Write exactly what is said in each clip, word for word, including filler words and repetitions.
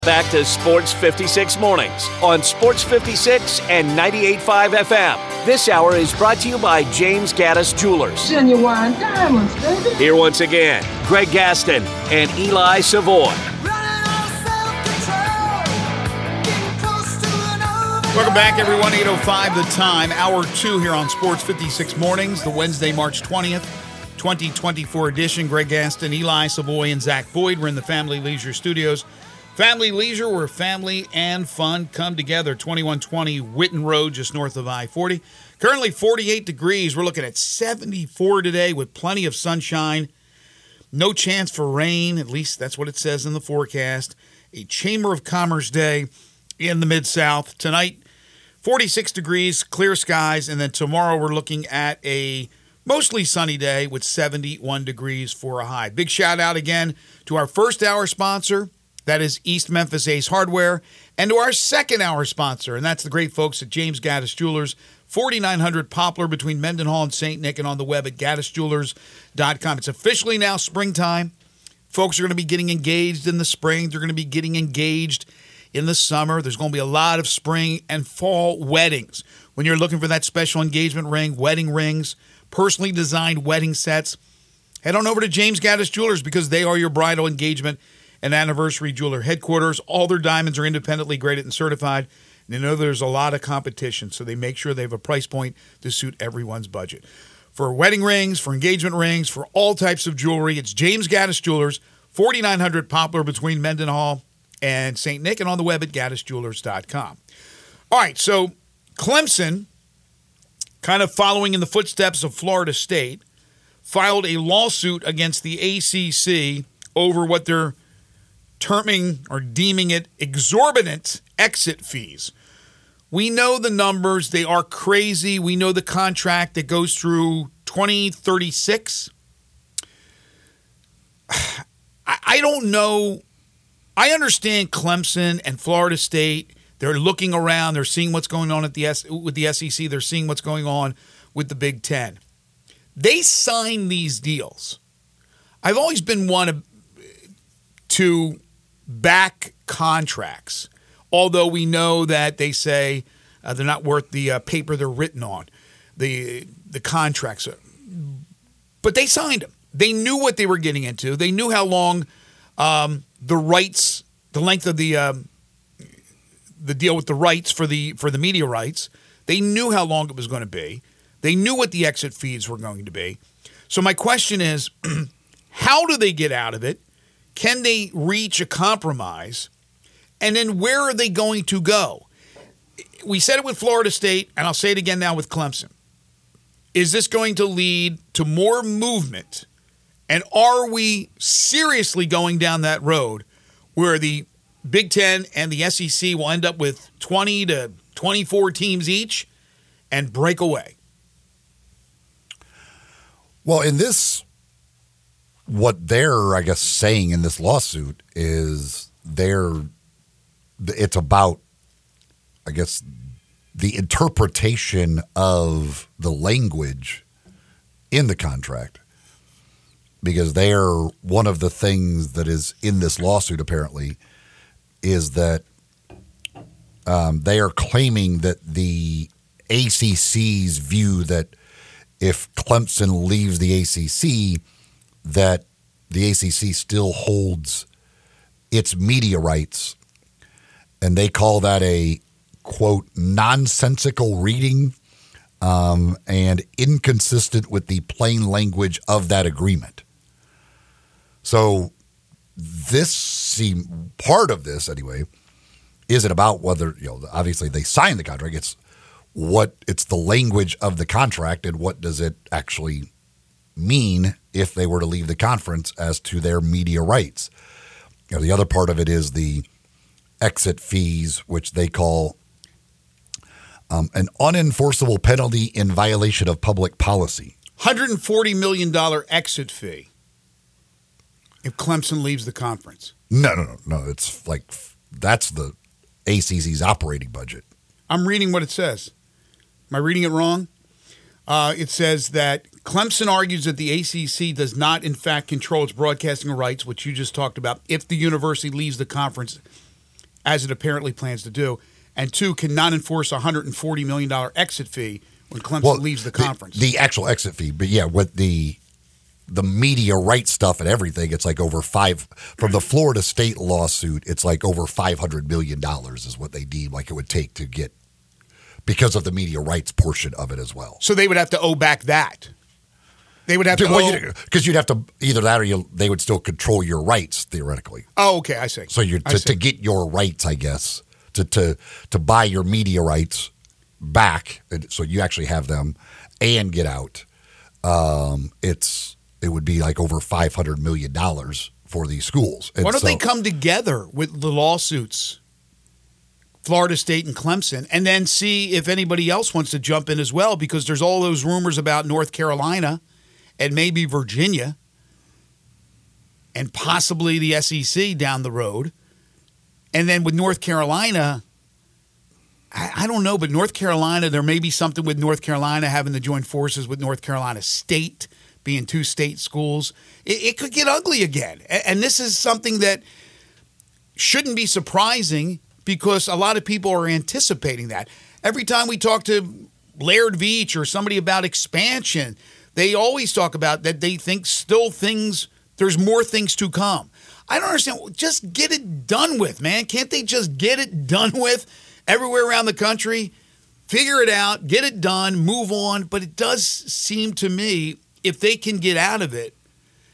Back to Sports fifty-six Mornings on Sports fifty-six and ninety-eight point five F M. This hour is brought to you by James Gaddis Jewelers. Genuine diamonds, baby. Here once again, Greg Gaston and Eli Savoy. Welcome back, everyone. eight oh five the time. Hour two here on Sports fifty-six Mornings, the Wednesday, March twentieth, twenty twenty-four edition. Greg Gaston, Eli Savoy, and Zach Boyd. We're in the Family Leisure Studios. Family Leisure, where family and fun come together. twenty-one twenty Whitten Road, just north of I forty. Currently forty-eight degrees. We're looking at seventy-four today with plenty of sunshine. No chance for rain, at least that's what it says in the forecast. A Chamber of Commerce day in the Mid-South. Tonight, forty-six degrees, clear skies, and then tomorrow we're looking at a mostly sunny day with seventy-one degrees for a high. Big shout out again to our first hour sponsor. That is East Memphis Ace Hardware. And to our second hour sponsor, and that's the great folks at James Gaddis Jewelers, forty-nine hundred Poplar between Mendenhall and Saint Nick, and on the web at gaddis jewelers dot com. It's officially now springtime. Folks are going to be getting engaged in the spring. They're going to be getting engaged in the summer. There's going to be a lot of spring and fall weddings. When you're looking for that special engagement ring, wedding rings, personally designed wedding sets, head on over to James Gaddis Jewelers because they are your bridal engagement and anniversary jeweler headquarters. All their diamonds are independently graded and certified. And they know there's a lot of competition, so they make sure they have a price point to suit everyone's budget. For wedding rings, for engagement rings, for all types of jewelry, it's James Gaddis Jewelers, forty-nine hundred Poplar between Mendenhall and Saint Nick, and on the web at gaddis jewelers dot com. All right, so Clemson, kind of following in the footsteps of Florida State, filed a lawsuit against the A C C over what they're terming or deeming it exorbitant exit fees. We know the numbers. They are crazy. We know the contract that goes through twenty thirty-six. I don't know. I understand Clemson and Florida State. They're looking around. They're seeing what's going on at the S- with the S E C. They're seeing what's going on with the Big Ten. They sign these deals. I've always been one to back contracts, although we know that they say uh, they're not worth the uh, paper they're written on, the the contracts. Are. But they signed them. They knew what they were getting into. They knew how long um, the rights, the length of the um, the deal with the rights for the for the media rights. They knew how long it was going to be. They knew what the exit fees were going to be. So my question is, how do they get out of it? Can they reach a compromise? And then where are they going to go? We said it with Florida State, and I'll say it again now with Clemson. Is this going to lead to more movement? And are we seriously going down that road where the Big Ten and the S E C will end up with twenty to twenty-four teams each and break away? Well, in this, what they're, I guess, saying in this lawsuit is they're, it's about, I guess, the interpretation of the language in the contract. Because they're, one of the things that is in this lawsuit, apparently, is that um, they are claiming that the A C C's view that if Clemson leaves the A C C, that the A C C still holds its media rights. And they call that a, quote, nonsensical reading um, and inconsistent with the plain language of that agreement. So this seem part of this anyway isn't about whether, you know, obviously they signed the contract. It's what it's the language of the contract and what does it actually mean if they were to leave the conference as to their media rights. You know, the other part of it is the exit fees, which they call um, an unenforceable penalty in violation of public policy. one hundred forty million dollars exit fee if Clemson leaves the conference. No, no, no, no. It's like that's the A C C's operating budget. I'm reading what it says. Am I reading it wrong? Uh, it says that Clemson argues that the A C C does not, in fact, control its broadcasting rights, which you just talked about, if the university leaves the conference. as it apparently plans to do, and two, cannot enforce a one hundred forty million dollars exit fee when Clemson well, leaves the conference. The, the actual exit fee, but yeah, with the the media rights stuff and everything, it's like over five from the Florida State lawsuit. It's like over five hundred million dollars is what they deem like it would take to get because of the media rights portion of it as well. So they would have to owe back that. They would have to well, owe because you'd have to either that or you, they would still control your rights theoretically. Oh, okay, I see. So you're to, to get your rights, I guess, to to to buy your media rights back, so you actually have them and get out. Um, it's it would be like over five hundred million dollars for these schools. And Why don't so, they come together with the lawsuits, Florida State and Clemson, and then see if anybody else wants to jump in as well? Because there's all those rumors about North Carolina and maybe Virginia and possibly the S E C down the road. And then with North Carolina, I, I don't know, but North Carolina, there may be something with North Carolina having to join forces with North Carolina State, being two state schools. It, it could get ugly again. And, and this is something that shouldn't be surprising because a lot of people are anticipating that. Every time we talk to Laird Veach or somebody about expansion, they always talk about that they think still things, there's more things to come. I don't understand. Just get it done with, man. Can't they just get it done with everywhere around the country? Figure it out, get it done, move on. But it does seem to me, if they can get out of it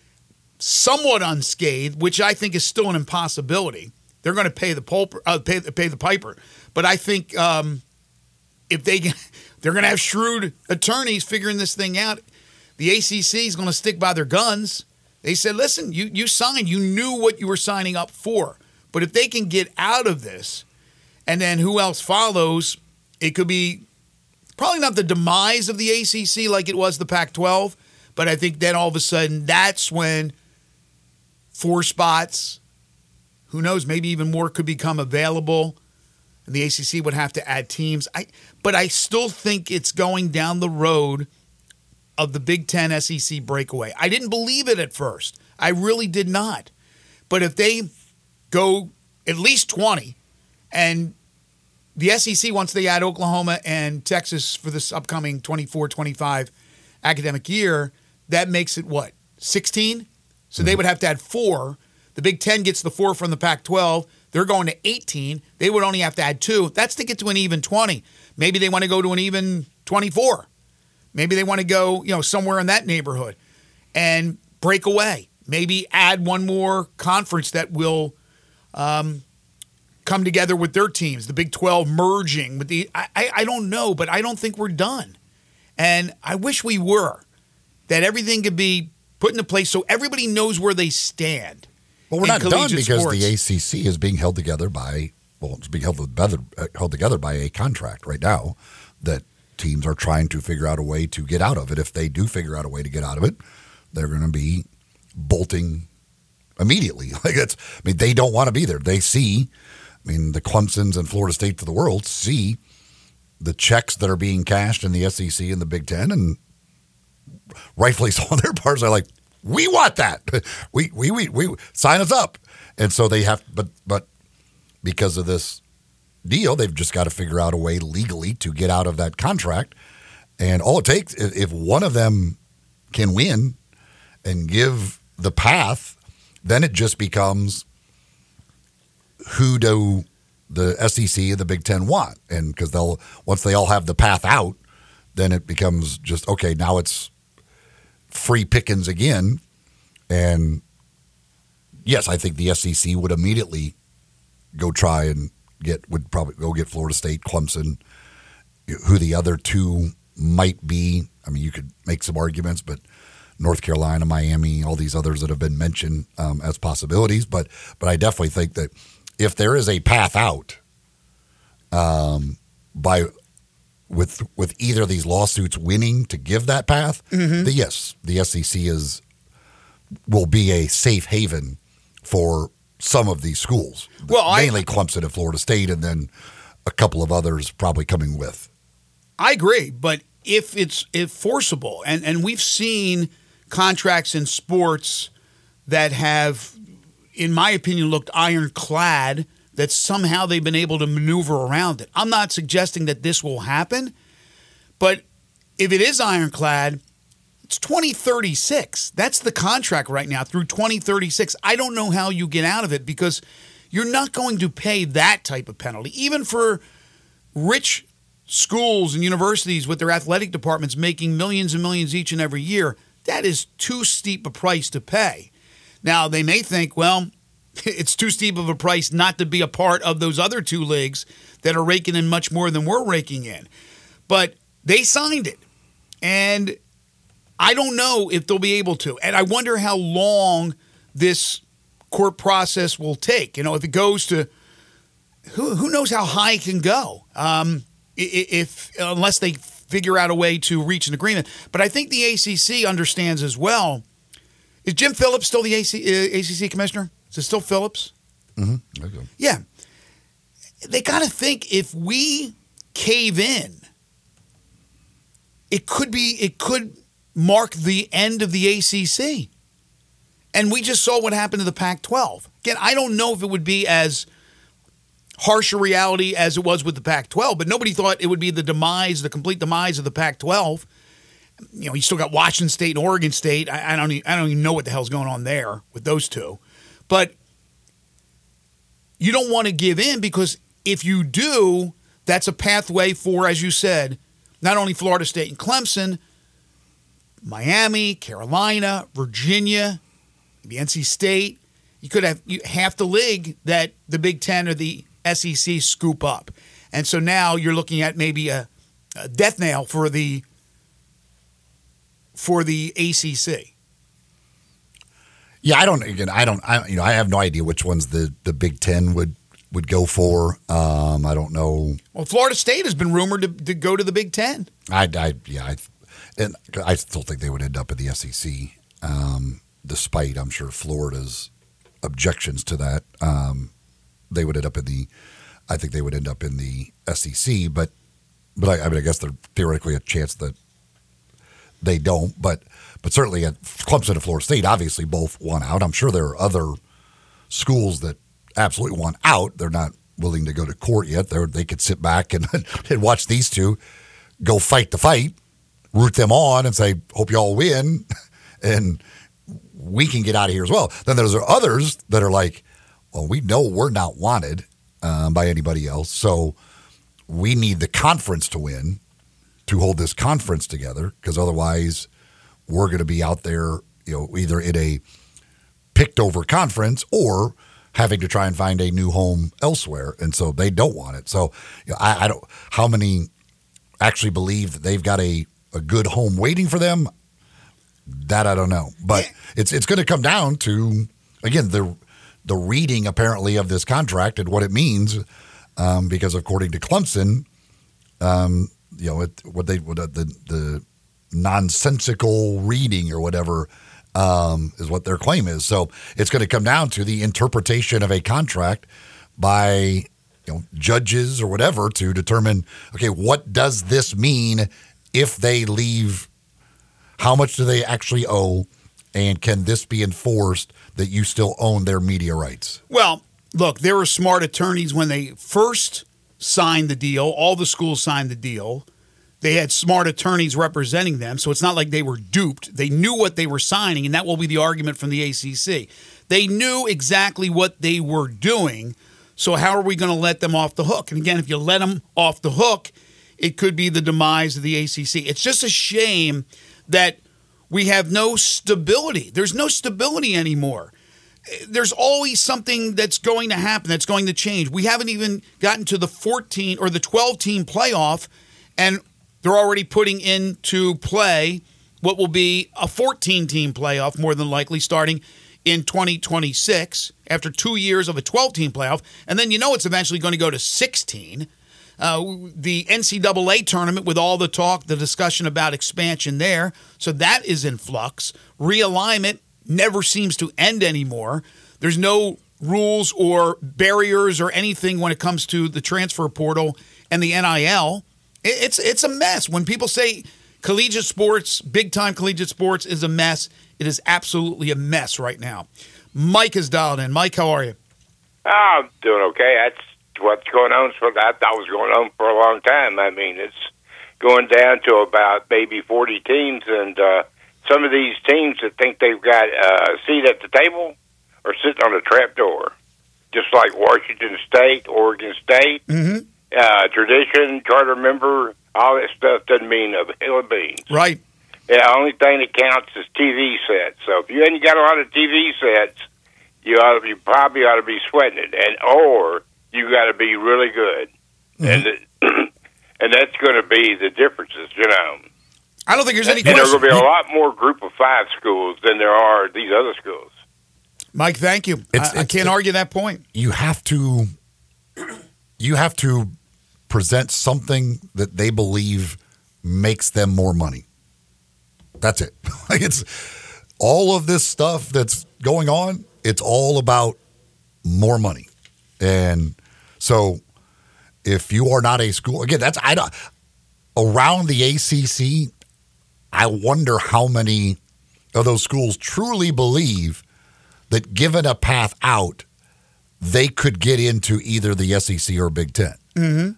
somewhat unscathed, which I think is still an impossibility, they're going to pay the pulper, uh, pay, pay the piper. But I think um, if they get, they're going to have shrewd attorneys figuring this thing out. The A C C is going to stick by their guns. They said, listen, you, you signed. You knew what you were signing up for. But if they can get out of this, and then who else follows, it could be probably not the demise of the A C C like it was the Pac twelve, but I think then all of a sudden that's when four spots, who knows, maybe even more could become available, and the A C C would have to add teams. I, but I still think it's going down the road of the Big Ten S E C breakaway. I didn't believe it at first. I really did not. But if they go at least twenty, and the S E C, once they add Oklahoma and Texas for this upcoming twenty-four twenty-five academic year, that makes it what, sixteen? So mm-hmm. They would have to add four. The Big Ten gets the four from the Pac twelve. They're going to eighteen. They would only have to add two. That's to get to an even twenty. Maybe they want to go to an even twenty-four. Maybe they want to go, you know, somewhere in that neighborhood and break away. Maybe add one more conference that will um, come together with their teams. The Big twelve merging with the. I, I I don't know, but I don't think we're done. And I wish we were. That everything could be put into place so everybody knows where they stand. Well, we're not done because sports. the A C C is being held together by well, it's being held together held together by a contract right now that teams are trying to figure out a way to get out of it. If they do figure out a way to get out of it, they're going to be bolting immediately. Like it's, I mean, they don't want to be there. They see, I mean, the Clemsons and Florida State of the world see the checks that are being cashed in the S E C and the Big Ten, and rightfully so on their parts. They're like, we want that. We we we we sign us up, and so they have. But but because of this deal, they've just got to figure out a way legally to get out of that contract. And all it takes, if one of them can win and give the path, then it just becomes who do the S E C and the Big Ten want? And because they'll once they all have the path out, then it becomes just okay. Now it's free pickings again. And yes, I think the S E C would immediately go try and get would probably go get Florida State, Clemson, who the other two might be. I mean, you could make some arguments, but North Carolina, Miami, all these others that have been mentioned um, as possibilities. But but I definitely think that if there is a path out um, by with with either of these lawsuits winning to give that path, mm-hmm. the, yes, the S E C is will be a safe haven for some of these schools, well, mainly I, Clemson and Florida State, and then a couple of others probably coming with. I agree, but if it's if forcible, and, and we've seen contracts in sports that have, in my opinion, looked ironclad that somehow they've been able to maneuver around it. I'm not suggesting that this will happen, but if it is ironclad, it's twenty thirty-six. That's the contract right now through twenty thirty-six. I don't know how you get out of it because you're not going to pay that type of penalty. Even for rich schools and universities with their athletic departments making millions and millions each and every year, that is too steep a price to pay. Now, they may think, well, it's too steep of a price not to be a part of those other two leagues that are raking in much more than we're raking in. But they signed it. And I don't know if they'll be able to. And I wonder how long this court process will take. You know, if it goes to, who who knows how high it can go, um, if unless they figure out a way to reach an agreement. But I think the A C C understands as well. Is Jim Phillips still the A C, uh, A C C commissioner? Is it still Phillips? Mm-hmm. Okay. Yeah. They got to think if we cave in, it could be, it could mark the end of the A C C. And we just saw what happened to the Pac twelve. Again, I don't know if it would be as harsh a reality as it was with the Pac twelve, but nobody thought it would be the demise, the complete demise of the Pac twelve. You know, you still got Washington State and Oregon State. I, I don't even, I don't even know what the hell's going on there with those two. But you don't want to give in because if you do, that's a pathway for, as you said, not only Florida State and Clemson, Miami, Carolina, Virginia, maybe N C State. You could have half the league that the Big Ten or the S E C scoop up. And so now you're looking at maybe a, a death nail for the for the A C C. Yeah, I don't. Again, I don't. I, you know, I have no idea which ones the, the Big Ten would, would go for. Um, I don't know. Well, Florida State has been rumored to, to go to the Big Ten. I, I yeah, I, and I still think they would end up at the S E C, um, despite I'm sure Florida's objections to that. Um, they would end up in the. I think they would end up in the S E C, but but I, I mean, I guess there's theoretically a chance that they don't, but but certainly at Clemson and Florida State, obviously both want out. I'm sure there are other schools that absolutely want out. They're not willing to go to court yet. They they could sit back and and watch these two go fight the fight, root them on, and say, "Hope y'all win," and we can get out of here as well. Then there's others that are like, "Well, we know we're not wanted um, by anybody else, so we need the conference to win." To hold this conference together, because otherwise we're going to be out there, you know, either in a picked over conference or having to try and find a new home elsewhere, and so they don't want it. So you know, I, I don't. How many actually believe that they've got a, a good home waiting for them? That I don't know, but it's it's going to come down to again the the reading apparently of this contract and what it means, um, because according to Clemson. Um, You know, it, what they what the the nonsensical reading or whatever um, is what their claim is. So it's going to come down to the interpretation of a contract by you know judges or whatever to determine. Okay, what does this mean if they leave? How much do they actually owe, and can this be enforced that you still own their media rights? Well, look, there were smart attorneys when they first signed the deal. All the schools signed the deal. They had smart attorneys representing them, so it's not like they were duped. They knew what they were signing, and that will be the argument from the A C C. They knew exactly what they were doing, so how are we going to let them off the hook? And again, if you let them off the hook, it could be the demise of the A C C. It's just a shame that we have no stability. There's no stability anymore. There's always something that's going to happen, that's going to change. We haven't even gotten to the fourteen or the twelve-team playoff, and they're already putting into play what will be a fourteen-team playoff, more than likely, starting in twenty twenty-six after two years of a twelve-team playoff. And then you know it's eventually going to go to sixteen. Uh, the N C double A tournament with all the talk, the discussion about expansion there. So that is in flux. Realignment never seems to end anymore. There's no rules or barriers or anything when it comes to the transfer portal and the N I L. It's it's a mess. When people say collegiate sports, big-time collegiate sports is a mess, it is absolutely a mess right now. Mike is dialed in. Mike, how are you? I'm doing okay. That's what's going on. So that that was going on for a long time. I mean, it's going down to about maybe forty teams, and uh, some of these teams that think they've got a seat at the table are sitting on a trap door, just like Washington State, Oregon State, Mm-hmm. uh, tradition, charter member, all that stuff doesn't mean a hill of beans. Right. Yeah, the only thing that counts is T V sets. So if you ain't got a lot of T V sets, you ought to, you probably ought to be sweating it, and or you got to be really good, Mm-hmm. and the, and that's going to be the differences, you know. I don't think there's any And there's question. going to be a lot more Group of Five schools than there are these other schools. Mike, thank you. It's- I, I it's- can't argue that point. You have to, you have to present something that they believe makes them more money. That's it. Like it's all of this stuff that's going on. It's all about more money, and so if you are not a school, again, that's I don't around the A C C. I wonder how many of those schools truly believe that given a path out, they could get into either the S E C or Big Ten. Mm-hmm.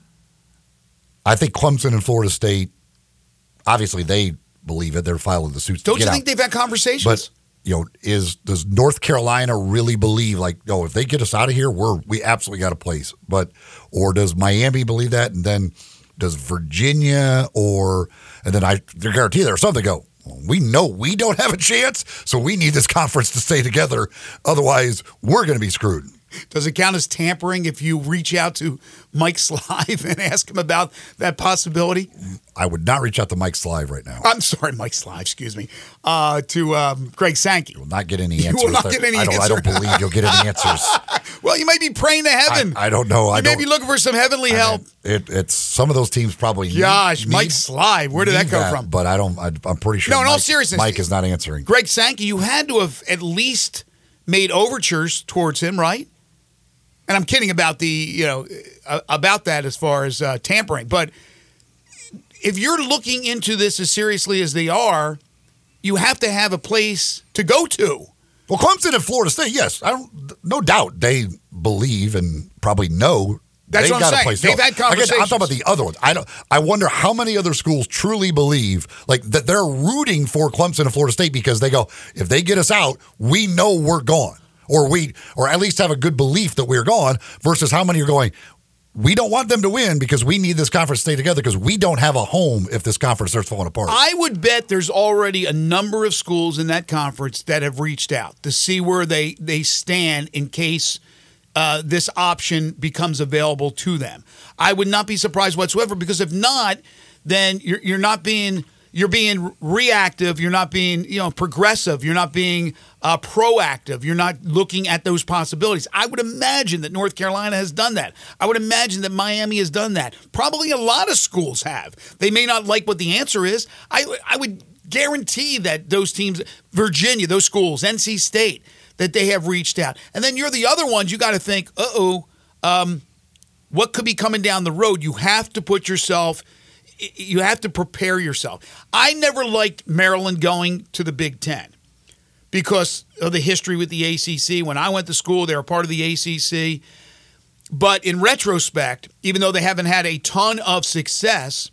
I think Clemson and Florida State, obviously they believe it. They're filing the suits. Don't to you get think out. they've had conversations? But you know, is does North Carolina really believe like, no, if they get us out of here, we're we absolutely got a place. But or does Miami believe that? And then does Virginia or and then I guarantee there's something go. We know we don't have a chance, so we need this conference to stay together. Otherwise, we're going to be screwed. Does it count as tampering if you reach out to Mike Slive and ask him about that possibility? I would not reach out to Mike Slive right now. I'm sorry, Mike Slive, excuse me, uh, to um, Greg Sankey. You will not get any You answers. will not get any I don't, I answer. don't believe you'll get any answers. Well, you may be praying to heaven. I, I don't know. You I may don't, be looking for some heavenly help. It, it's some of those teams probably. Gosh, need, Mike need- Slive, where did that need come from? But I don't. I, I'm pretty sure. No, in all Mike, seriousness, Mike is not answering. Greg Sankey, you had to have at least made overtures towards him, right? And I'm kidding about the, you know, uh, about that as far as uh, tampering. But if you're looking into this as seriously as they are, you have to have a place to go to. Well, Clemson and Florida State, yes, I don't. No doubt they believe and probably know. That's they've what I'm got a saying. place to They've go. had conversations. Again, I'm talking about the other ones. I don't. I wonder how many other schools truly believe like that they're rooting for Clemson and Florida State because they go, if they get us out, we know we're gone. Or we, or at least have a good belief that we're gone, versus how many are going, we don't want them to win because we need this conference to stay together because we don't have a home if this conference starts falling apart. I would bet there's already a number of schools in that conference that have reached out to see where they, they stand in case uh, this option becomes available to them. I would not be surprised whatsoever because if not, then you're, you're not being you're being reactive. You're not being you know progressive. You're not being uh, proactive. You're not looking at those possibilities. I would imagine that North Carolina has done that. I would imagine that Miami has done that. Probably a lot of schools have. They may not like what the answer is. I I would guarantee that those teams, Virginia, those schools, N C State, that they have reached out. And then you're the other ones. You got to think, uh-oh, um, what could be coming down the road? You have to put yourself, you have to prepare yourself. I never liked Maryland going to the Big Ten because of the history with the A C C. When I went to school, they were part of the A C C. But in retrospect, even though they haven't had a ton of success,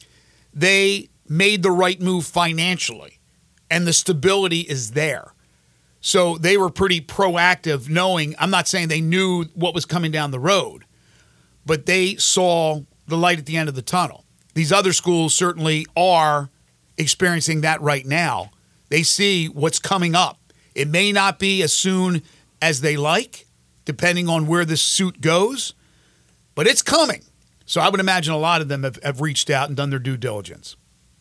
they made the right move financially, and the stability is there. So they were pretty proactive, knowing, I'm not saying they knew what was coming down the road, but they saw the light at the end of the tunnel. These other schools certainly are experiencing that right now. They see what's coming up. It may not be as soon as they like, depending on where this suit goes, but it's coming. So I would imagine a lot of them have, have reached out and done their due diligence.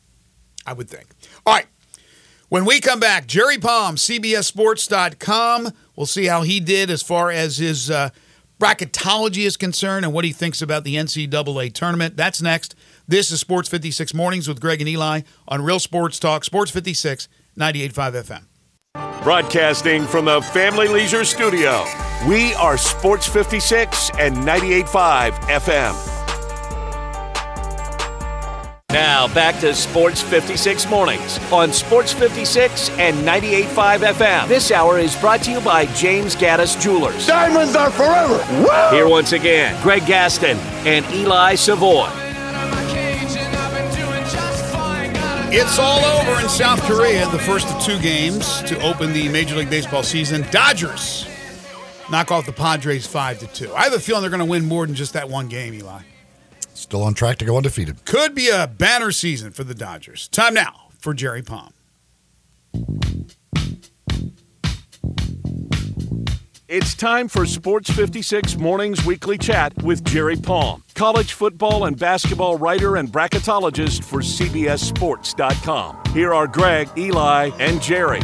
I would think. All right. When we come back, Jerry Palm, C B S Sports dot com. We'll see how he did as far as his uh, bracketology is concerned and what he thinks about the N C double A tournament. That's next. This is Sports fifty-six Mornings with Greg and Eli on Real Sports Talk, Sports fifty-six, ninety-eight point five F M. Broadcasting from the Family Leisure Studio, we are Sports fifty-six and ninety-eight point five F M. Now back to Sports fifty-six Mornings on Sports fifty-six and ninety-eight point five F M. This hour is brought to you by James Gaddis Jewelers. Diamonds are forever. Woo! Here once again, Greg Gaston and Eli Savoy. It's all over in South Korea, the first of two games to open the Major League Baseball season. Dodgers knock off the Padres five to two. I have a feeling they're going to win more than just that one game, Eli. Still on track to go undefeated. Could be a banner season for the Dodgers. Time now for Jerry Palm. It's time for Sports fifty-six Mornings Weekly Chat with Jerry Palm, college football and basketball writer and bracketologist for C B S Sports dot com. Here are Greg, Eli, and Jerry.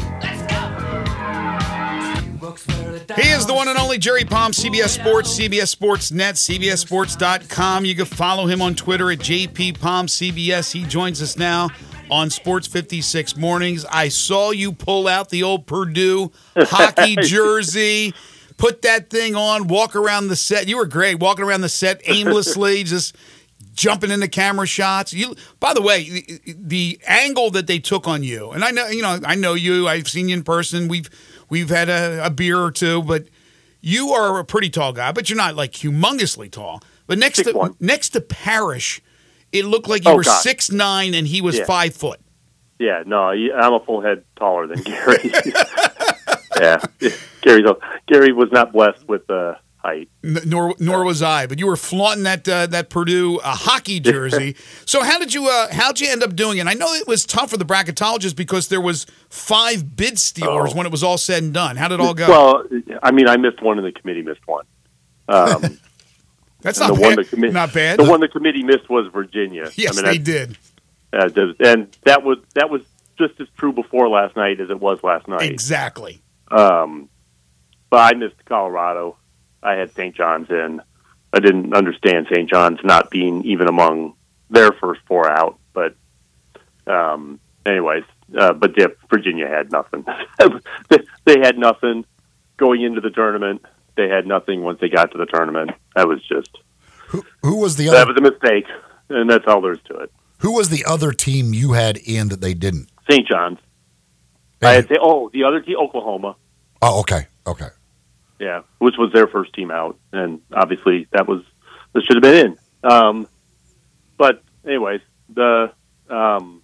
He is the one and only Jerry Palm, C B S Sports, C B S Sports Net, C B S Sports dot com. You can follow him on Twitter at J P Palm C B S. He joins us now on Sports fifty-six Mornings. I saw you pull out the old Purdue hockey jersey, put that thing on, walk around the set. You were great, walking around the set aimlessly, just jumping into camera shots. You, by the way, the, the angle that they took on you, and I know, you know, I know you. I've seen you in person. We've we've had a, a beer or two, but you are a pretty tall guy, but you're not like humongously tall. But next six to one. next to Parrish, it looked like you Oh, were God. six nine and he was Yeah. five foot. Yeah, no, he- I'm a full head taller than Gary. yeah, Gary's a, Gary was not blessed with uh, height. N- Nor nor was I, but you were flaunting that uh, that Purdue uh, hockey jersey. So how did you uh, how'd you end up doing it? I know it was tough for the bracketologists because there was five bid stealers Oh. when it was all said and done. How did it all go? Well, I mean, I missed one, and the committee missed one. Um, That's and not the bad. one the committee, not bad. The one the committee missed was Virginia. yes, I mean, they that- did. Uh, the- and that was that was just as true before last night as it was last night. Exactly. Um, but I missed Colorado. I had Saint John's in. I didn't understand Saint John's not being even among their first four out. But um, anyways, uh, but yeah, Virginia had nothing. They had nothing going into the tournament. They had nothing once they got to the tournament. That was just Who, who was the that other? was a mistake, and that's all there's to it. Who was the other team you had in that they didn't? Saint John's. I had say, oh, the other team, Oklahoma. Oh, okay, okay. Yeah, which was their first team out, and obviously that was that should have been in. Um, but anyways, the um,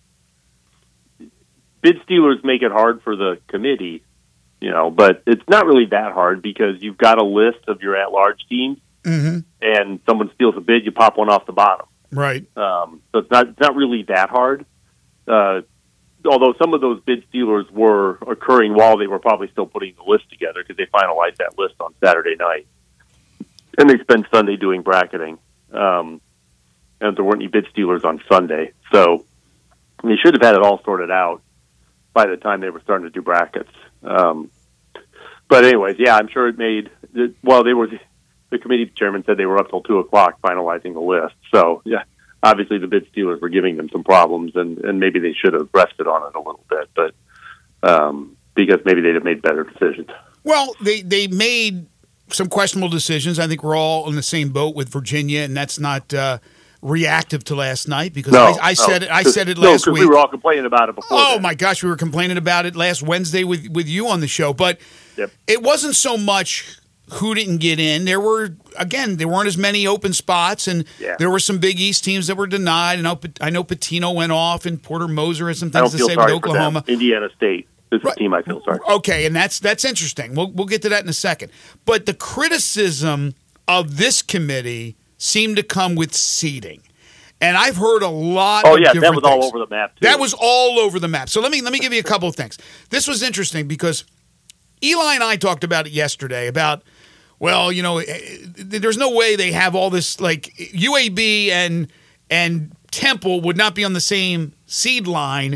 bid stealers make it hard for the committee, you know, but it's not really that hard because you've got a list of your at-large teams, Mm-hmm. and someone steals a bid, you pop one off the bottom. Right. Um, so it's not it's not really that hard. Uh, although some of those bid stealers were occurring while they were probably still putting the list together because they finalized that list on Saturday night. And they spent Sunday doing bracketing. Um, and there weren't any bid stealers on Sunday. So they should have had it all sorted out by the time they were starting to do brackets. Um, but anyways, yeah, I'm sure it made, well, they were, the committee chairman said they were up till two o'clock finalizing the list. So, yeah. Obviously, the bid stealers were giving them some problems, and, and maybe they should have rested on it a little bit, but um, because maybe they'd have made better decisions. Well, they, they made some questionable decisions. I think we're all in the same boat with Virginia, and that's not uh, reactive to last night because No, I, I no, said it. I 'cause- said it no, last 'cause week. we were all complaining about it before. Oh then. my gosh, we were complaining about it last Wednesday with with you on the show, but Yep. it wasn't so much who didn't get in. There were, again, there weren't as many open spots, and Yeah. there were some Big East teams that were denied. And I know, I know Patino went off, and Porter Moser has some I don't things to feel say with sorry for Oklahoma. them. Indiana State is Right. a team I feel sorry for. Okay, and that's that's interesting. We'll we'll get to that in a second. But the criticism of this committee seemed to come with seeding. And I've heard a lot Oh, of yeah, that different was all things. over the map, too. That was all over the map. So let me let me give you a couple of things. This was interesting because Eli and I talked about it yesterday about, well, you know, eh, there's no way they have all this, like U A B and and Temple would not be on the same seed line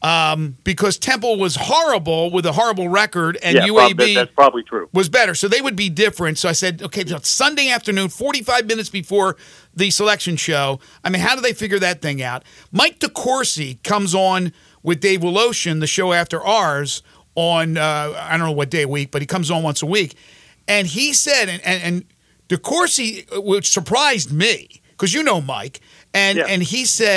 um, because Temple was horrible with a horrible record and yeah, U A B prob- that- that's probably true. was better. So they would be different. So I said, okay, so it's Sunday afternoon, forty-five minutes before the selection show. I mean, how do they figure that thing out? Mike DeCourcy comes on with Dave Woloshin, the show after ours, on, uh, I don't know what day a week, but he comes on once a week. And he said, and, and, and DeCourcy, which surprised me, because you know Mike, and, Yeah. and he said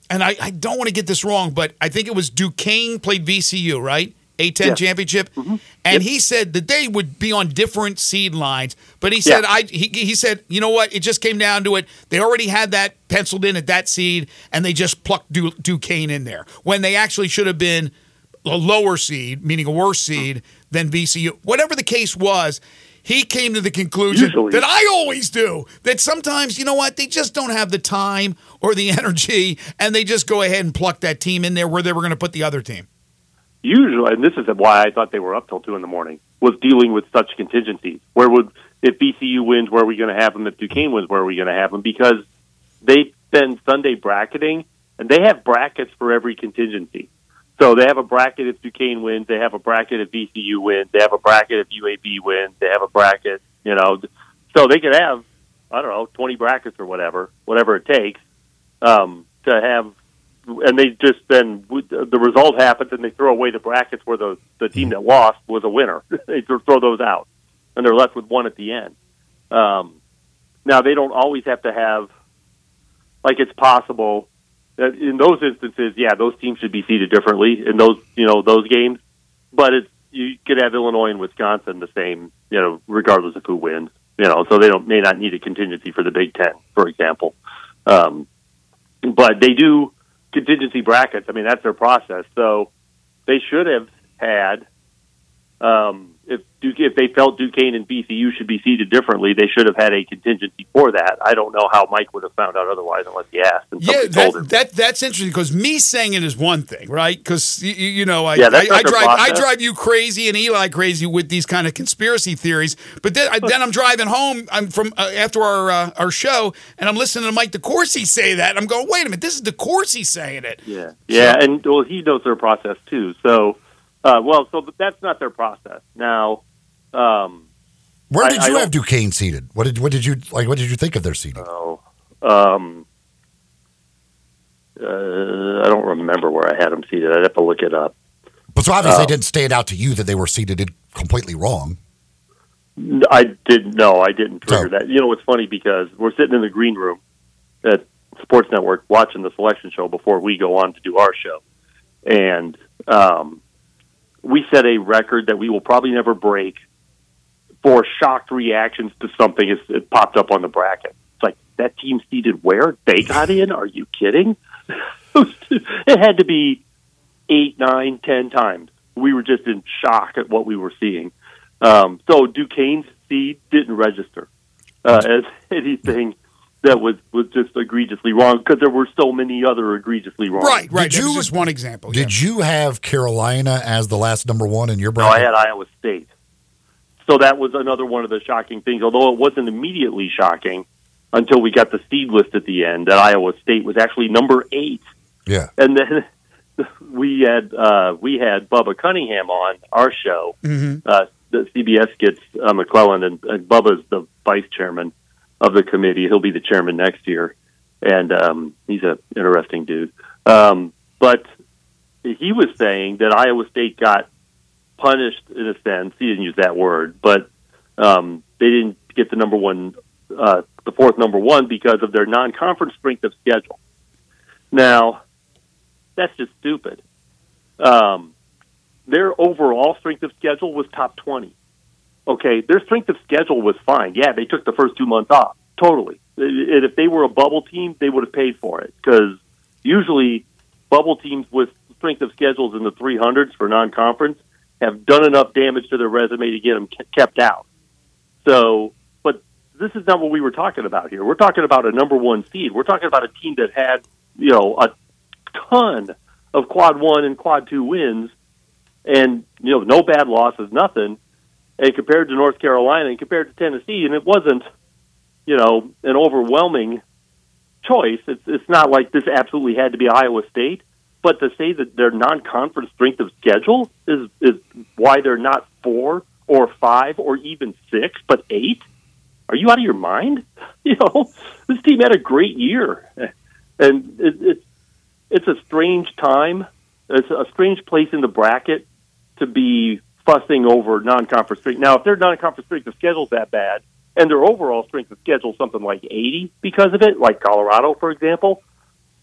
and I, I don't want to get this wrong, but I think it was Duquesne played V C U, right? A ten Yeah. championship. Mm-hmm. And Yep. he said that they would be on different seed lines, but he said Yeah. I he, he said, you know what? It just came down to it. They already had that penciled in at that seed, and they just plucked du- Duquesne in there when they actually should have been a lower seed, meaning a worse seed than V C U. Whatever the case was, he came to the conclusion Usually. that I always do, that sometimes, you know what, they just don't have the time or the energy, and they just go ahead and pluck that team in there where they were going to put the other team. Usually, and this is why I thought they were up till two in the morning, was dealing with such contingencies. Where would, if B C U wins, where are we going to have them? If Duquesne wins, where are we going to have them? Because they spend Sunday bracketing, and they have brackets for every contingency. So they have a bracket if Duquesne wins. They have a bracket if B C U wins. They have a bracket if U A B wins. They have a bracket, you know. So they could have, I don't know, twenty brackets or whatever, whatever it takes um, to have. And they just then, the result happens and they throw away the brackets where the, the team that lost was a winner. They throw those out. And they're left with one at the end. Um, now, they don't always have to have, like it's possible that in those instances, yeah, those teams should be seeded differently in those, you know, those games. But it's, you could have Illinois and Wisconsin the same, you know, regardless of who wins, you know, so they don't may not need a contingency for the Big Ten, for example. Um, but they do contingency brackets. I mean, that's their process. So they should have had, um, if Duke, if they felt Duquesne and B C U should be seeded differently, they should have had a contingency for that. I don't know how Mike would have found out otherwise unless he asked. And Yeah, told him. that, that that's interesting because me saying it is one thing, right? Because you, you know, I Yeah, I, that's not I their drive I process. drive you crazy and Eli crazy with these kind of conspiracy theories. But then, I- then I'm driving home. I'm from uh, after our uh, our show, and I'm listening to Mike DeCourcy say that. And I'm going, wait a minute, this is DeCourcy saying it. Yeah, yeah, and well, he knows their process too. So, uh, well, so that's not their process. Now, um, Where did I- I you don't- have Duquesne seated? What did what did you like? What did you think of their seeding? oh, um, uh, I don't remember where I had them seated. I'd have to look it up. But so obviously, uh, it didn't stand out to you that they were seated in completely wrong. I didn't know. I didn't trigger So- that. You know, it's funny because we're sitting in the green room at Sports Network watching the selection show before we go on to do our show. And um, we set a record that we will probably never break for shocked reactions to something as it popped up on the bracket. It's like, that team seeded where? They got in? Are you kidding? It had to be eight, nine, ten times. We were just in shock at what we were seeing. Um, so Duquesne's seed didn't register uh, as anything that was, was just egregiously wrong because there were so many other egregiously wrong. Right, right. Did That was you- just one example. Did yeah. you have Carolina as the last number one in your No, I bracket? had Iowa State. So that was another one of the shocking things, although it wasn't immediately shocking until we got the seed list at the end, that Iowa State was actually number eight. Yeah. And then we had uh, we had Bubba Cunningham on our show. Mm-hmm. Uh, the C B S gets uh, McClellan, and, and Bubba's the vice chairman of the committee. He'll be the chairman next year, and um, he's an interesting dude. Um, but he was saying that Iowa State got punished in a sense. He didn't use that word, but um, they didn't get the number one, uh, the fourth number one because of their non-conference strength of schedule. Now, that's just stupid. Um, their overall strength of schedule was top twenty. Okay, their strength of schedule was fine. Yeah, they took the first two months off, totally. And if they were a bubble team, they would have paid for it because usually bubble teams with strength of schedules in the three hundreds for non-conference have done enough damage to their resume to get them kept out. So, but this is not what we were talking about here. We're talking about a number one seed. We're talking about a team that had, you know, a ton of quad one and quad two wins and, you know, no bad losses, nothing. And compared to North Carolina and compared to Tennessee, and it wasn't, you know, an overwhelming choice. It's, it's not like this absolutely had to be Iowa State. But to say that their non-conference strength of schedule is is why they're not four or five or even six, but eight? Are you out of your mind? You know, this team had a great year, and it, it's it's a strange time. It's a strange place in the bracket to be fussing over non-conference strength. Now, if their non-conference strength of schedule is that bad, and their overall strength of schedule is something like eighty because of it, like Colorado, for example.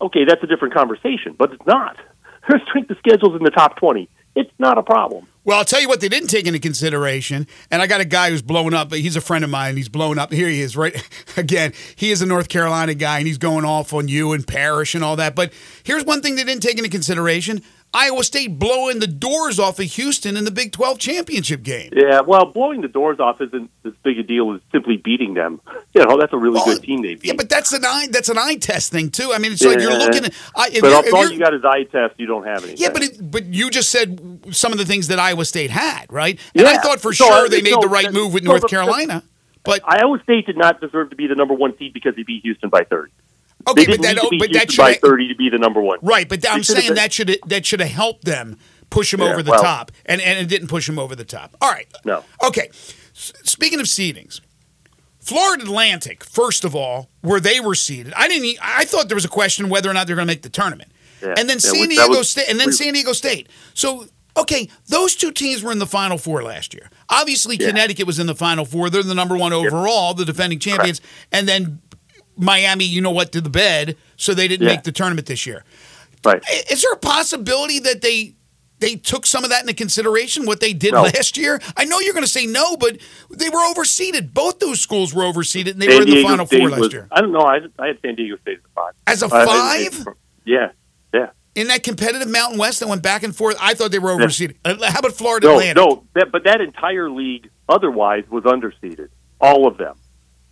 okay, that's a different conversation, but it's not. Their strength of schedule's in the top twenty. It's not a problem. Well, I'll tell you what they didn't take into consideration, and I got a guy who's blown up, but he's a friend of mine, he's blown up. Here he is, right? Again, he is a North Carolina guy, and he's going off on you and Parrish and all that. But here's one thing they didn't take into consideration. Iowa State blowing the doors off of Houston in the Big twelve championship game. Yeah, well, blowing the doors off isn't as big a deal as simply beating them. You know, that's a really Well, good team they beat. Yeah, but that's an eye that's an eye test thing too. I mean, it's Yeah. like you're looking at. I if but you're, if if all you're- you got is eye test, you don't have anything. yeah, but it, but you just said some of the things that Iowa State had, right? And I Yeah. thought for So, sure uh, they made so the right that- move with so North the- Carolina. But Iowa State did not deserve to be the number one seed because they beat Houston by thirty. okay, They but didn't that need to beat but that Houston by should thirty to be the number one. right. But I'm They should've saying been- that should that should have helped them push them Yeah, over the well- top, and and it didn't push them over the top. All right. No. Okay. S- speaking of seedings, Florida Atlantic, first of all, where they were seeded, I didn't. e- I thought there was a question whether or not they're going to make the tournament, Yeah. and then Yeah, San which- that Diego was- State, and then we- San Diego State. So. Okay, those two teams were in the Final Four last year. Obviously, Yeah. Connecticut was in the Final Four. They're the number one overall, the defending champions. And then Miami, you know what, to the bed, so they didn't Yeah. make the tournament this year. Right. I- Is there a possibility that they they took some of that into consideration, what they did No. last year? I know you're going to say no, but they were overseeded. Both those schools were overseeded, and they San were in the Diego Final State Four last was, year. I don't know. I, I had San Diego State as a five. As a Uh, five? yeah, yeah. In that competitive Mountain West that went back and forth, I thought they were overseeded. Uh, How about Florida No, Atlantic? no. That, but that entire league otherwise was underseeded. All of them.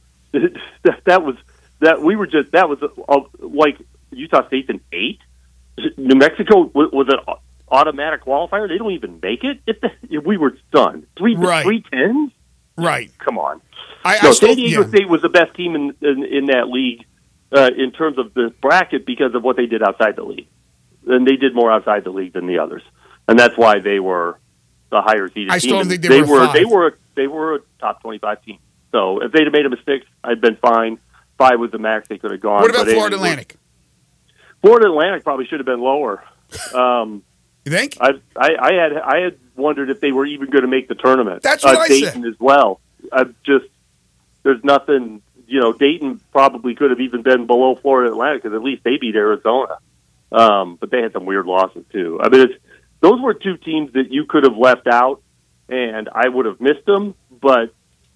that, that was that we were just that was uh, like Utah State's an eight. New Mexico was, was an automatic qualifier. They don't even make it. If, the, if we were done three Right. three tens. Right. Come on. I, No, I still, San Diego yeah. State was the best team in in, in that league uh, in terms of the bracket because of what they did outside the league, and they did more outside the league than the others, and that's why they were the higher seeded I team. still don't And think they they were a were five. they were they were a top twenty five team. So if they'd have made a mistake, I'd been fine. Five was the max they could have gone. What about but Florida anyway, Atlantic? Florida Atlantic probably should have been lower. Um, You think? I, I, I had I had wondered if they were even going to make the tournament. That's what uh, I Dayton said. as well. I just there's nothing. You know, Dayton probably could have even been below Florida Atlantic because at least they beat Arizona. Um, but they had some weird losses too. I mean, it's, those were two teams that you could have left out, and I would have missed them. But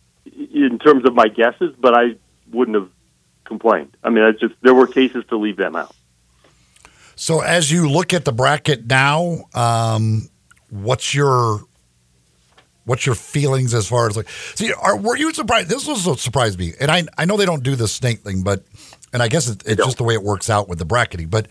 in terms of my guesses, but I wouldn't have complained. I mean, I just there were cases to leave them out. So as you look at the bracket now, um, what's your what's your feelings as far as like? See, are, were you surprised? This was what surprised me, and I I know they don't do the snake thing, but and I guess it, it's No. just the way it works out with the bracketing. But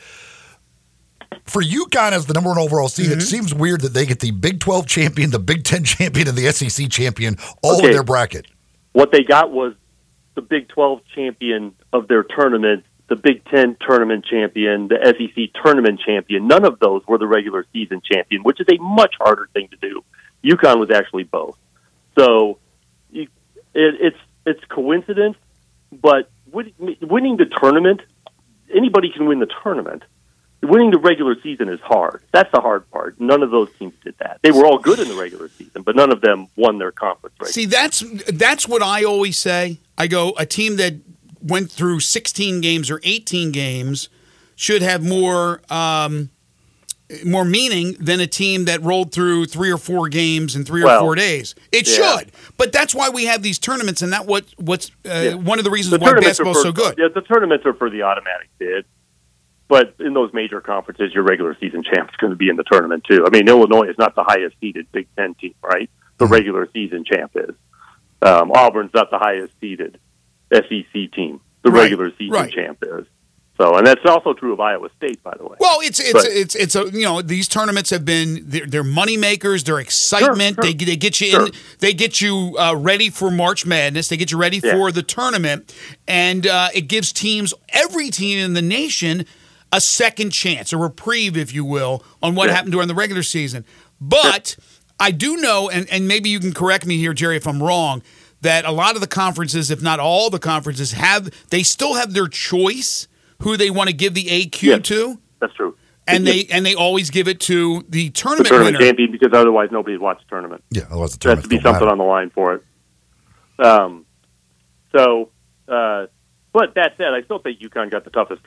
for UConn as the number one overall seed, Mm-hmm. it seems weird that they get the Big twelve champion, the Big ten champion, and the S E C champion all in Okay. their bracket. What they got was the Big twelve champion of their tournament, the Big ten tournament champion, the S E C tournament champion. None of those were the regular season champion, which is a much harder thing to do. UConn was actually both. So you, it, it's it's coincidence, but win, winning the tournament, anybody can win the tournament. Winning the regular season is hard. That's the hard part. None of those teams did that. They were all good in the regular season, but none of them won their conference race. See, that's that's what I always say. I go, a team that went through sixteen games or eighteen games should have more um, more meaning than a team that rolled through three or four games in three or Well, four days. It yeah. should, but that's why we have these tournaments, and that what what's uh, Yeah. one of the reasons The why tournaments are basketball's for, so good. Yeah, the tournaments are for the automatic bid. But in those major conferences, your regular season champ is going to be in the tournament too. I mean, Illinois is not the highest seeded Big Ten team, right? The regular season champ is. Um, Auburn's not the highest seeded S E C team. The Right, regular season right. champ is. So, and that's also true of Iowa State, by the way. Well, it's it's But- it's it's a you know these tournaments have been they're, they're money makers, they're excitement. Sure, sure. They they get you Sure. in, they get you uh, ready for March Madness. They get you ready Yeah. for the tournament, and uh, it gives teams every team in the nation a second chance, a reprieve, if you will, on what Yeah. happened during the regular season. But I do know, and and maybe you can correct me here, Jerry, if I'm wrong, that a lot of the conferences, if not all the conferences, have they still have their choice who they want to give the A Q Yeah. to. That's true. And they and they always give it to the The tournament, tournament winner. champion, because otherwise nobody'd watch the tournament. Yeah, otherwise the There has to tournament be don't something matter. on the line for it. Um, so, uh, but that said, I still think UConn got the toughest draw.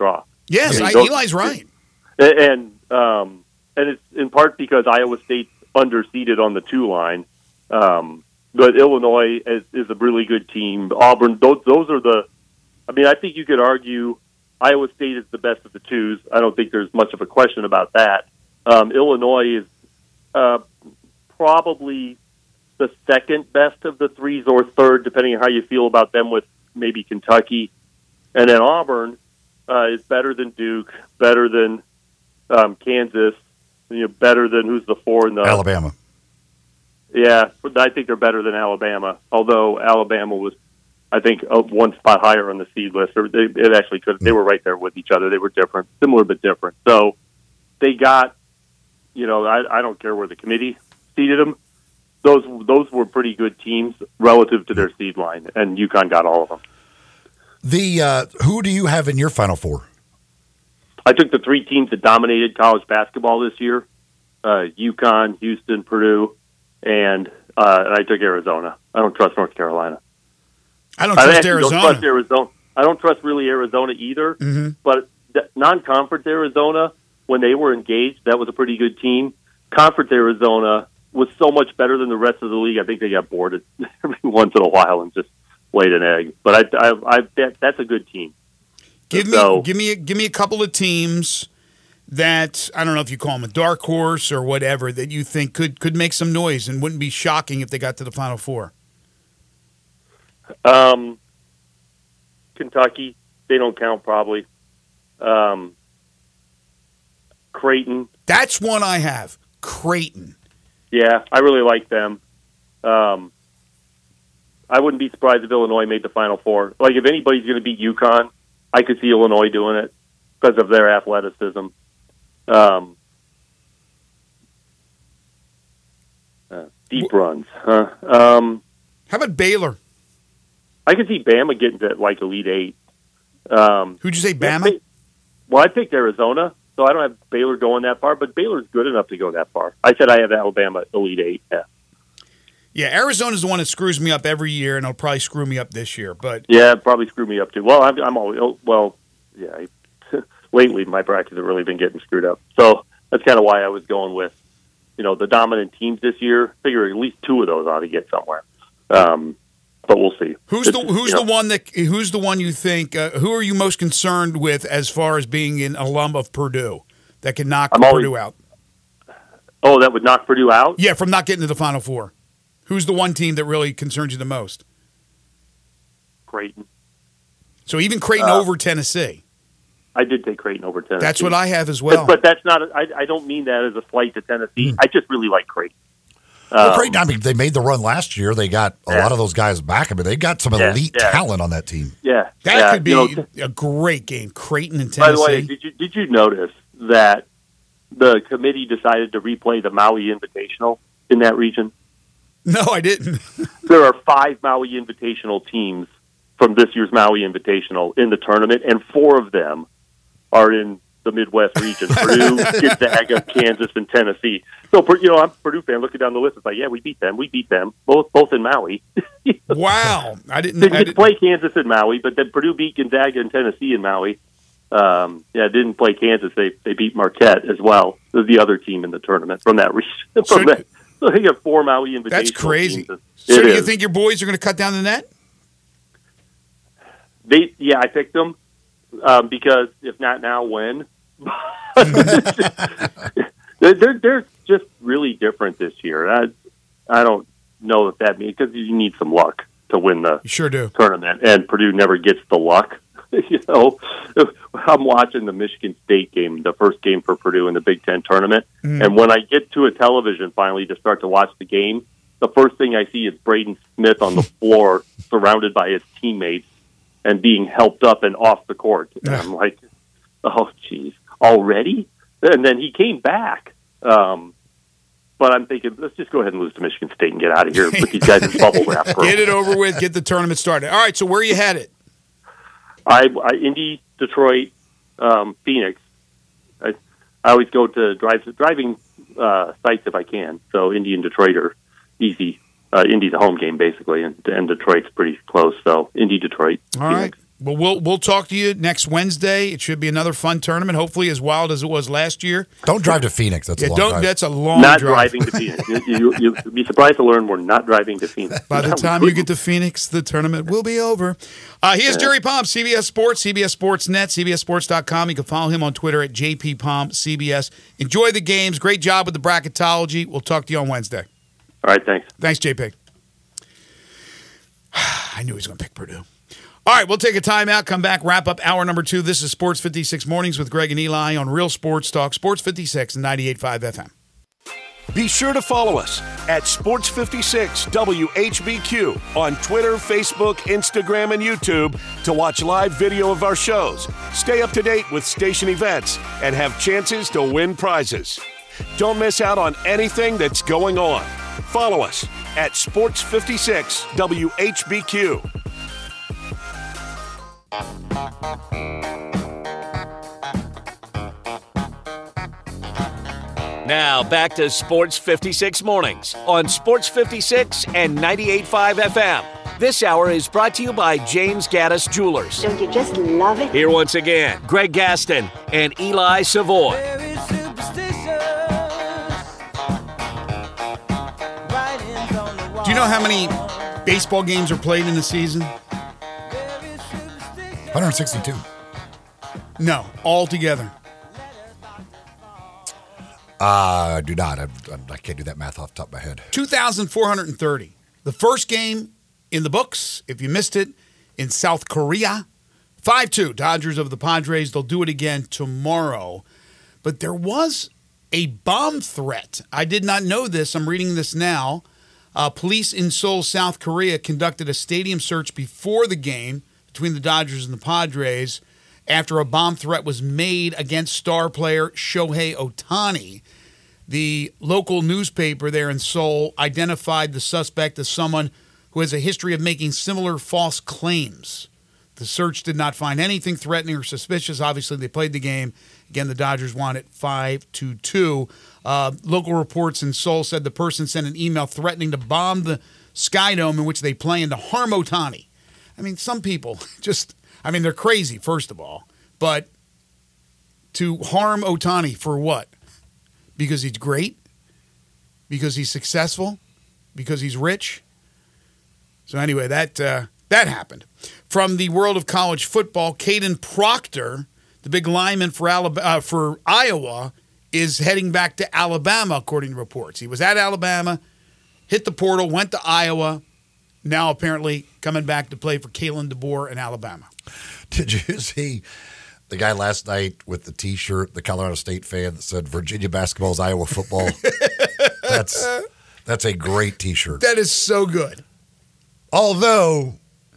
Yes, I mean, I, those- Eli's right. And um, and it's in part because Iowa State's underseeded on the two line. Um, but Illinois is, is a really good team. Auburn, those, those are the. I mean, I think you could argue Iowa State is the best of the twos. I don't think there's much of a question about that. Um, Illinois is uh, probably the second best of the threes or third, depending on how you feel about them with maybe Kentucky. And then Auburn uh, is better than Duke, better than um, Kansas, you know, better than who's the four in the Alabama. Yeah, I think they're better than Alabama. Although Alabama was, I think, uh, one spot higher on the seed list. Or they, it actually could. They were right there with each other. They were different, similar but different. So they got, you know, I, I don't care where the committee seeded them. Those those were pretty good teams relative to their seed line, and UConn got all of them. The uh, who do you have in your Final Four? I took the three teams that dominated college basketball this year: uh, UConn, Houston, Purdue, and uh, and I took Arizona. I don't trust North Carolina. I don't I trust actually Arizona. don't trust Arizona. I don't trust really Arizona either. Mm-hmm. But the non-conference Arizona, when they were engaged, that was a pretty good team. Conference Arizona was so much better than the rest of the league. I think they got bored every once in a while and just laid an egg. But I, I, I that, that's a good team. Give So- me, give me, a, give me a couple of teams that I don't know if you call them a dark horse or whatever that you think could could make some noise and wouldn't be shocking if they got to the Final Four. Um, Kentucky, they don't count probably. Um, Creighton, That's one I have. Creighton. yeah, I really like them. Um, I wouldn't be surprised if Illinois made the Final Four. Like, if anybody's going to beat UConn, I could see Illinois doing it because of their athleticism. Um, uh, deep runs, huh? Um, How about Baylor? I could see Bama getting to like Elite Eight. Um, Who'd you say, yeah, Bama? Ba- well, I picked Arizona, so I don't have Baylor going that far, but Baylor's good enough to go that far. I said I have Alabama Elite Eight. Yeah, Yeah, Arizona's the one that screws me up every year, and it'll probably screw me up this year. But yeah, it'd probably screw me up too. Well, I'm, I'm always well. Yeah, I, lately my brackets have really been getting screwed up, so that's kind of why I was going with, you know, the dominant teams this year. Figure at least two of those ought to get somewhere. Um, but we'll see. who's It's- the who's you the know, one that who's the one you think? Uh, who are you most concerned with as far as being an alum of Purdue that can knock I'm always- Purdue out? Oh, that would knock Purdue out. Yeah, from not getting to the Final Four. Who's the one team that really concerns you the most? Creighton. So even Creighton Uh, over Tennessee. I did take Creighton over Tennessee. That's what I have as But, well. but that's not. I, I don't mean that as a slight to Tennessee. I just really like Creighton. Well, Um, Creighton, I mean, they made the run last year. They got a Yeah. lot of those guys back. I mean, they got some Yeah, elite yeah. talent on that team. Yeah, that yeah, could be you know, a great game. Creighton and by Tennessee. the way, did you did you notice that the committee decided to replay the Maui Invitational in that region? no, I didn't. There are five Maui Invitational teams from this year's Maui Invitational in the tournament, and four of them are in the Midwest region: Purdue, Gonzaga, Kansas, and Tennessee. So, you know, I'm a Purdue fan looking down the list. It's like, yeah, we beat them. We beat them both, both in Maui. Wow, I didn't. They I did didn't play Kansas in Maui, but then Purdue beat Gonzaga and Tennessee in Maui. Um, yeah, didn't play Kansas. They they beat Marquette as well. They're the other team in the tournament from that region. From So- that, so they got four Maui Invitational. That's crazy. teams. So It do you is. think your boys are going to cut down the net? They? Yeah, I picked them um, because if not now, when? they're, they're they're just really different this year. I I don't know if that means because you need some luck to win the You sure do. tournament, and Purdue never gets the luck. You know, I'm watching the Michigan State game, the first game for Purdue in the Big Ten tournament, Mm. and when I get to a television finally to start to watch the game, the first thing I see is Braden Smith on the floor, surrounded by his teammates, and being helped up and off the court. And I'm like, oh, geez, already? And then he came back. Um, but I'm thinking, let's just go ahead and lose to Michigan State and get out of here. Put these guys in bubble wrap. for a Get it over with. Get the tournament started. All right. So where are you headed? I, I Indy, Detroit, um, Phoenix. I, I always go to drive driving uh, sites if I can. So Indy and Detroit are easy. Uh, Indy's a home game basically, and, and Detroit's pretty close. So Indy, Detroit. All right. Well, we'll we'll talk to you next Wednesday. It should be another fun tournament, hopefully as wild as it was last year. Don't drive to Phoenix. That's yeah, a long don't. drive. That's a long Not drive. driving to Phoenix. You, you, you'd be surprised to learn we're not driving to Phoenix. By the time you get to Phoenix, the tournament will be over. Uh, he is Jerry Palm, C B S Sports, C B S Sports Net, C B S Sports dot com. You can follow him on Twitter at J P Palm C B S. Enjoy the games. Great job with the bracketology. We'll talk to you on Wednesday. All right, thanks. Thanks, J P. I knew he was going to pick Purdue. All right, we'll take a timeout, come back, wrap up hour number two. This is Sports fifty-six Mornings with Greg and Eli on Real Sports Talk, Sports fifty-six and ninety-eight point five F M. Be sure to follow us at Sports fifty-six W H B Q on Twitter, Facebook, Instagram, and YouTube to watch live video of our shows, stay up to date with station events, and have chances to win prizes. Don't miss out on anything that's going on. Follow us at Sports fifty-six W H B Q. Now back to Sports fifty-six Mornings on Sports fifty-six and ninety-eight point five F M. This hour is brought to you by James Gaddis Jewelers. Don't you just love it? Here once again, Greg Gaston and Eli Savoy. Do you know how many baseball games are played in the season? one hundred sixty-two. No, all together. Uh, I do not. I, I can't do that math off the top of my head. two thousand four hundred thirty. The first game in the books, if you missed it, in South Korea. five two, Dodgers over the Padres. They'll do it again tomorrow. But there was a bomb threat. I did not know this. I'm reading this now. Uh, police in Seoul, South Korea, conducted a stadium search before the game between the Dodgers and the Padres after a bomb threat was made against star player Shohei Ohtani. The local newspaper there in Seoul identified the suspect as someone who has a history of making similar false claims. The search did not find anything threatening or suspicious. Obviously, they played the game. Again, the Dodgers won it five to two. Uh, local reports in Seoul said the person sent an email threatening to bomb the Sky Dome in which they play and to harm Ohtani. I mean, some people just, I mean, they're crazy, first of all. But to harm Ohtani for what? Because he's great? Because he's successful? Because he's rich? So anyway, that uh, that happened. From the world of college football, Caden Proctor, the big lineman for Alabama, uh, for Iowa, is heading back to Alabama, according to reports. He was at Alabama, hit the portal, went to Iowa, now apparently coming back to play for Kalen DeBoer in Alabama. Did you see the guy last night with the T-shirt, the Colorado State fan that said Virginia basketball is Iowa football? that's that's a great T-shirt. That is so good. Although,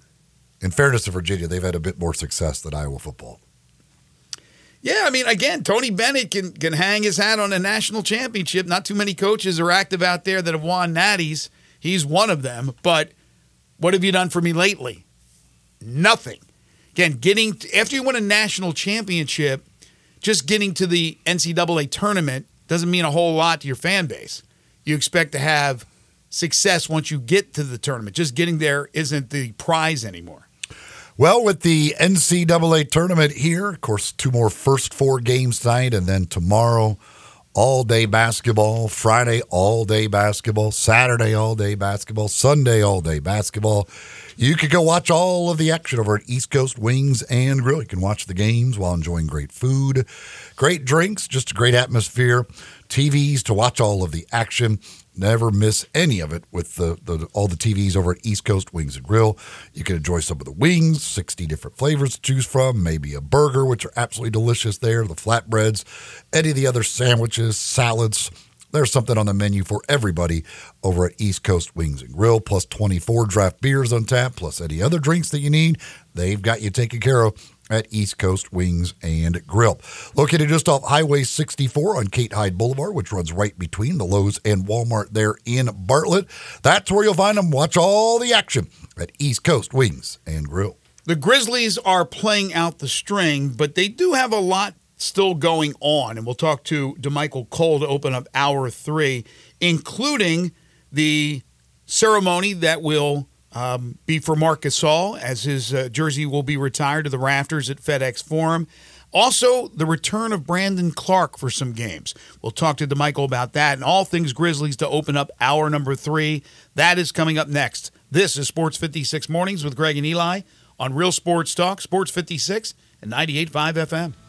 in fairness to Virginia, they've had a bit more success than Iowa football. Yeah, I mean, again, Tony Bennett can, can hang his hat on a national championship. Not too many coaches are active out there that have won natties. He's one of them. But what have you done for me lately? Nothing. Again, getting to, after you win a national championship, just getting to the N C double A tournament doesn't mean a whole lot to your fan base. You expect to have success once you get to the tournament. Just getting there isn't the prize anymore. Well, with the N C double A tournament here, of course, two more first four games tonight, and then tomorrow, all-day basketball, Friday, all-day basketball, Saturday, all-day basketball, Sunday, all-day basketball. You could go watch all of the action over at East Coast Wings and Grill. You can watch the games while enjoying great food, great drinks, just a great atmosphere, T Vs to watch all of the action. Never miss any of it with the, the all the T Vs over at East Coast Wings and Grill. You can enjoy some of the wings, sixty different flavors to choose from, maybe a burger, which are absolutely delicious there, the flatbreads, any of the other sandwiches, salads. There's something on the menu for everybody over at East Coast Wings and Grill, plus twenty-four draft beers on tap, plus any other drinks that you need. They've got you taken care of at East Coast Wings and Grill. Located just off Highway sixty-four on Kate Hyde Boulevard, which runs right between the Lowe's and Walmart there in Bartlett. That's where you'll find them. Watch all the action at East Coast Wings and Grill. The Grizzlies are playing out the string, but they do have a lot still going on, and we'll talk to DeMichael Cole to open up hour three, including the ceremony that will um, be for Marc Gasol, as his uh, jersey will be retired to the rafters at FedEx Forum. Also, the return of Brandon Clark for some games. We'll talk to DeMichael about that and all things Grizzlies to open up hour number three. That is coming up next. This is Sports fifty-six Mornings with Greg and Eli on Real Sports Talk, Sports fifty-six and ninety-eight point five F M.